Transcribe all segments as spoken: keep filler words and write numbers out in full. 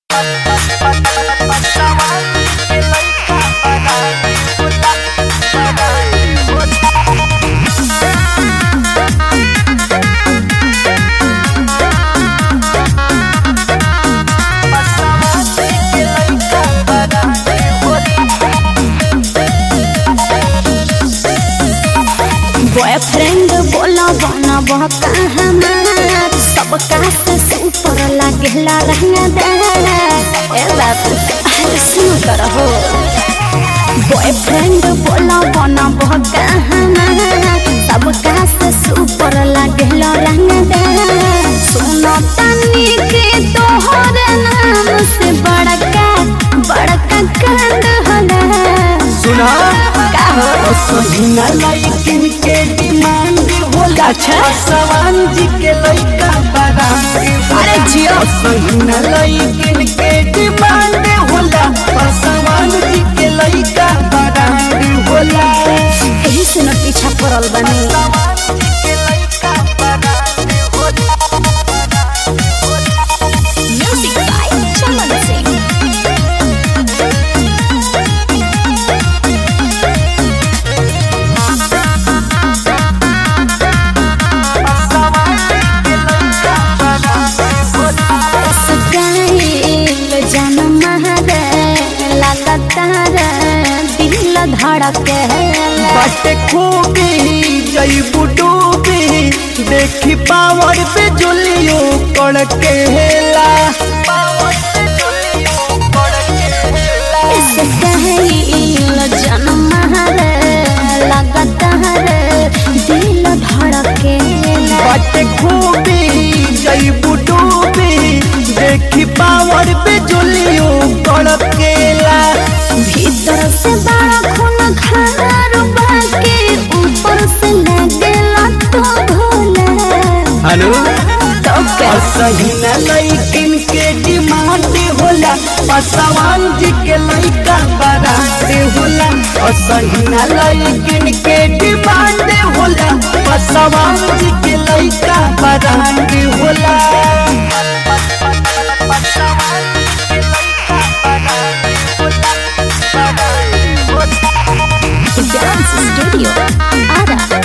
Boyfriend बोला बना बहका हमार सबका से ऊपर लागेला रहना दे ए बात सुन कर हो। बॉयफ्रेंड बोला बना बहका हमार सबका से ऊपर लागेला रहना दे सुनो तनी के तोहर नाम से बड़का बड़का कांड होला सुना का हो सहीना लाइकिन के डिमांड होला सवान जी के लइका बड़ा अरे जियो सहीना लाइकिन के डिमांड होला सवान जी के लइका बड़ा होला यही से न पीछा पड़ल बनी। Music by Chaman Singh. धड़के बाटे खूबी जईबू डूबी देखी पावर पे जुलियो कड़के हेला इस कहल जन्म लगातार दिल धड़के बाटे खूबी जईबू डूबी देखी पावर पे जुलियो कड़केला भीतर से बड़ा खून खार बाके ऊपर से लगेला तो भोला हेलो तो क्या सहीना लइकिन के डिमांड होला पसवान जी के लइका बराते होला सहीना लइकिन के डिमांड होला पसवान जी के लइका बराते होला डांस स्टूडियो आरा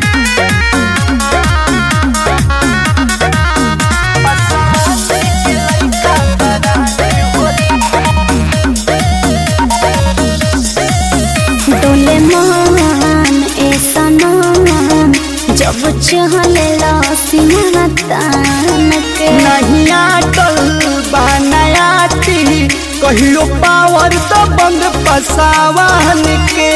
डोले मान ऐसा नाम जब चहलेला सीना तान के नहीं आटल बनायाती कहियो पावर तो बंद पसावान के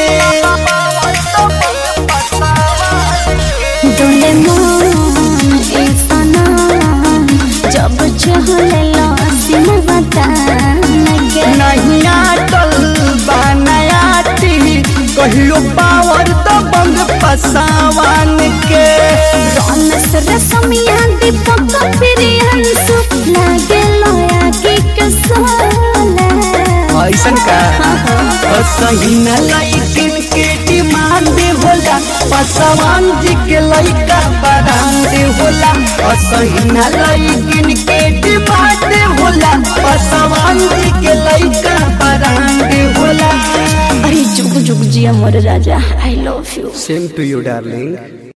डोले मान ऐसा नाम जब चहलेला सीना तान के नहीं आटल बनायाती कहियो पावर तो बंद पसावान के रौनस रसमिया दीपक प्रियंसु लागे लोया की कसोला ऐसन का सहीना लइकिन के डिमांड होला पसवान जी के लइका बरांड होला सहीना लइकिन के डिमांड होला पसवान जी के लइका बरांड होला। अरे जुग जुग जिया मोर राजा I love you. Same to you darling.